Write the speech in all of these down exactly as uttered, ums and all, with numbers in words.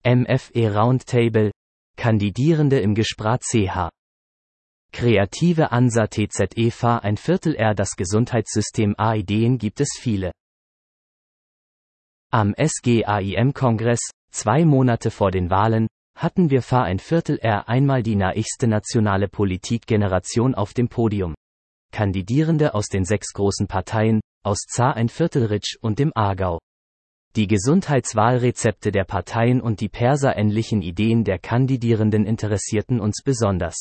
M F E Roundtable, Kandidierende im Gespräch C H. Kreative Ansa T Z E Fa ein Viertel R Das Gesundheitssystem A Ideen gibt es viele. Am S G A I M-Kongress, zwei Monate vor den Wahlen, hatten wir Fa ein Viertel R einmal die naigste nationale Politikgeneration auf dem Podium. Kandidierende aus den sechs großen Parteien, aus Za ein Viertel Ritsch und dem Aargau. Die Gesundheitswahlrezepte der Parteien und die perserähnlichen Ideen der Kandidierenden interessierten uns besonders.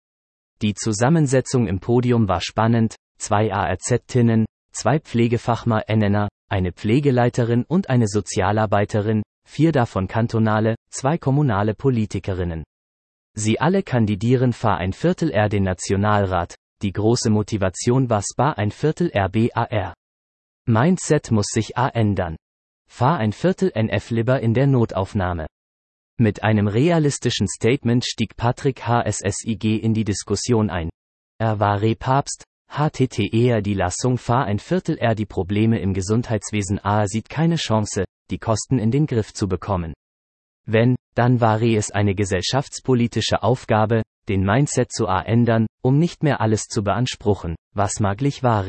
Die Zusammensetzung im Podium war spannend, zwei A R Z-Tinnen, zwei PflegefachmännerInnen, eine Pflegeleiterin und eine Sozialarbeiterin, vier davon kantonale, zwei kommunale Politikerinnen. Sie alle kandidieren Fa ein Viertel R den Nationalrat, die große Motivation war Spa ein Viertel R B A R. Mindset muss sich A ändern. Fa ein Viertel N F lieber in der Notaufnahme. Mit einem realistischen Statement stieg Patrick H S S I G in die Diskussion ein. Er war Re-Papst, H T T eher die Lassung Fa ein Viertel R die Probleme im Gesundheitswesen A sieht keine Chance, die Kosten in den Griff zu bekommen. Wenn, dann war es eine gesellschaftspolitische Aufgabe, den Mindset zu A ändern, um nicht mehr alles zu beanspruchen, was maglich war.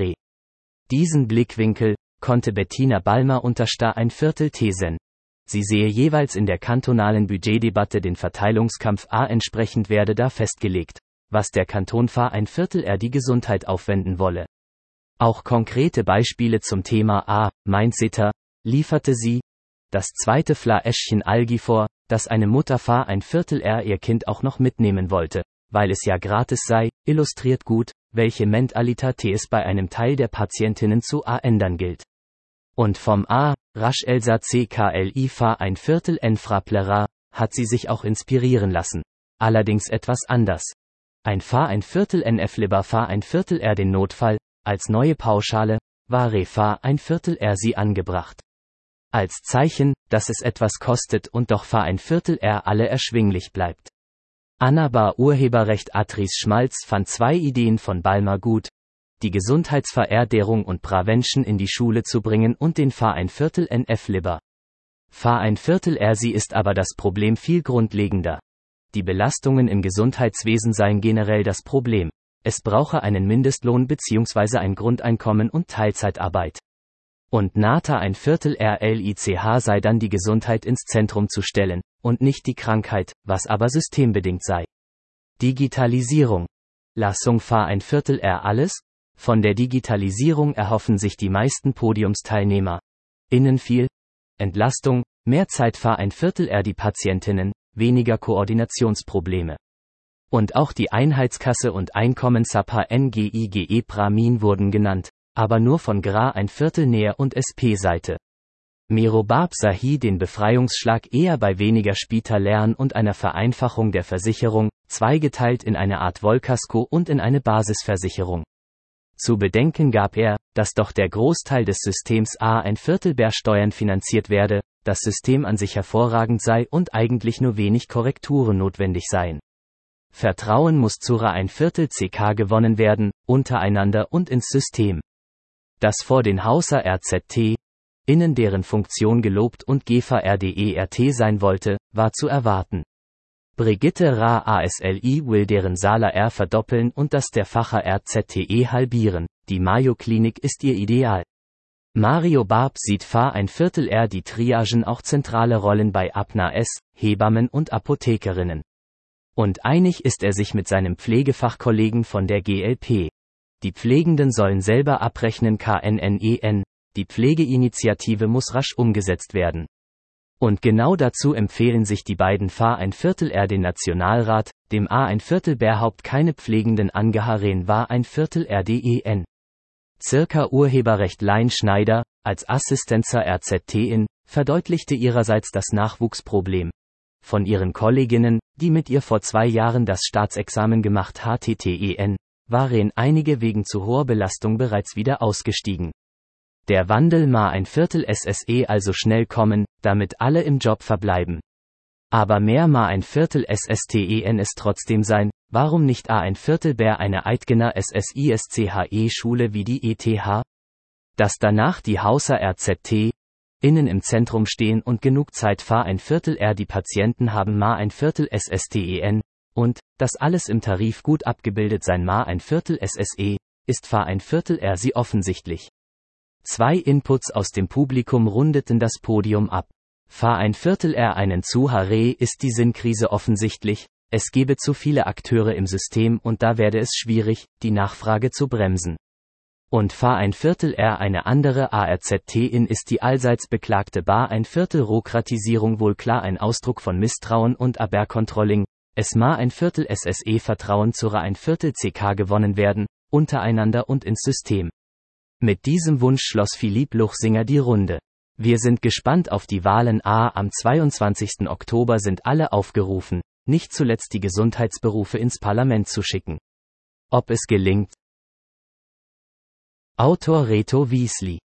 Diesen Blickwinkel konnte Bettina Ballmer untersta ein Viertel Thesen. Sie sehe jeweils in der kantonalen Budgetdebatte den Verteilungskampf A entsprechend werde da festgelegt, was der Kanton Fa ein Viertel R die Gesundheit aufwenden wolle. Auch konkrete Beispiele zum Thema A, Mindsetter, lieferte sie. Das zweite Flaschchen Algifor, das eine Mutter Fa ein Viertel R ihr Kind auch noch mitnehmen wollte, weil es ja gratis sei, illustriert gut, welche Mentalität es bei einem Teil der Patientinnen zu A ändern gilt. Und vom A, rasch Elsa C K L I Fa ein Viertel N Fraplera, hat sie sich auch inspirieren lassen. Allerdings etwas anders. Ein Fa ein Viertel N F lieber Fa ein Viertel R den Notfall, als neue Pauschale, war Re Fa ein Viertel R sie angebracht. Als Zeichen, dass es etwas kostet und doch Fa ein Viertel R alle erschwinglich bleibt. Anna Bar Urheberrecht Atris Schmalz fand zwei Ideen von Ballmer gut. Die Gesundheitsverehrung und Prävention in die Schule zu bringen und den Fa ein Viertel N F lieber. Fa ein Viertel R sie ist aber das Problem viel grundlegender. Die Belastungen im Gesundheitswesen seien generell das Problem. Es brauche einen Mindestlohn bzw. ein Grundeinkommen und Teilzeitarbeit. Und Nata ein Viertel R L I C H sei dann die Gesundheit ins Zentrum zu stellen, und nicht die Krankheit, was aber systembedingt sei. Digitalisierung. Lassung Fa ein Viertel R alles? Von der Digitalisierung erhoffen sich die meisten Podiumsteilnehmer. Innen viel Entlastung, mehr Zeit Fa ein Viertel R die Patientinnen, weniger Koordinationsprobleme. Und auch die Einheitskasse und Einkommensapa N G I G E Pramin wurden genannt, aber nur von Gra ein Viertel Näher und S P-Seite. Merobab Sahi den Befreiungsschlag eher bei weniger Spitalern und einer Vereinfachung der Versicherung, zweigeteilt in eine Art Vollkasko und in eine Basisversicherung. Zu bedenken gab er, dass doch der Großteil des Systems A ein Viertel Bär Steuern finanziert werde, das System an sich hervorragend sei und eigentlich nur wenig Korrekturen notwendig seien. Vertrauen muss zura ein Viertel C K gewonnen werden, untereinander und ins System. Das vor den Hauser R Z T, innen deren Funktion gelobt und G V R D E R T sein wollte, war zu erwarten. Brigitte Ra A S L I will deren Saler R verdoppeln und das der Facher R Z T E halbieren, die Mayo-Klinik ist ihr Ideal. Mario Barb sieht Fa ein Viertel R die Triagen auch zentrale Rollen bei Apna S, Hebammen und Apothekerinnen. Und einig ist er sich mit seinem Pflegefachkollegen von der G L P. Die Pflegenden sollen selber abrechnen K N N E N, die Pflegeinitiative muss rasch umgesetzt werden. Und genau dazu empfehlen sich die beiden Fa ein Viertel R den Nationalrat, dem A ein Viertel Bärhaupt keine Pflegenden angeharen war ein Viertel R D E N. Circa Urheberrecht Lein Schneider, als Assistenzer R Z T in, verdeutlichte ihrerseits das Nachwuchsproblem. Von ihren Kolleginnen, die mit ihr vor zwei Jahren das Staatsexamen gemacht H T T E N, waren einige wegen zu hoher Belastung bereits wieder ausgestiegen. Der Wandel ma ein Viertel S S E also schnell kommen, damit alle im Job verbleiben. Aber mehr ma ein Viertel S S T E N es trotzdem sein, warum nicht a ein Viertel Bär eine Eidgener S S I S C H E Schule wie die E T H? Dass danach die Hauser R Z T, innen im Zentrum stehen und genug Zeit Fahr ein Viertel R die Patienten haben Ma ein Viertel S S T E N, und, dass alles im Tarif gut abgebildet sein Ma ein Viertel S S E, ist Fahr ein Viertel R sie offensichtlich. Zwei Inputs aus dem Publikum rundeten das Podium ab. Fahr ein Viertel R einen zu Hare ist die Sinnkrise offensichtlich, es gebe zu viele Akteure im System und da werde es schwierig, die Nachfrage zu bremsen. Und Fahr ein Viertel R eine andere A R Z T-In ist die allseits beklagte Bar ein Viertel Rokratisierung wohl klar ein Ausdruck von Misstrauen und Abercontrolling, es Ma ein Viertel S S E Vertrauen zu Ra ein Viertel C K gewonnen werden, untereinander und ins System. Mit diesem Wunsch schloss Philippe Luchsinger die Runde. Wir sind gespannt auf die Wahlen. A. Am zweiundzwanzigsten Oktober sind alle aufgerufen, nicht zuletzt die Gesundheitsberufe ins Parlament zu schicken. Ob es gelingt? Autor Reto Wiesli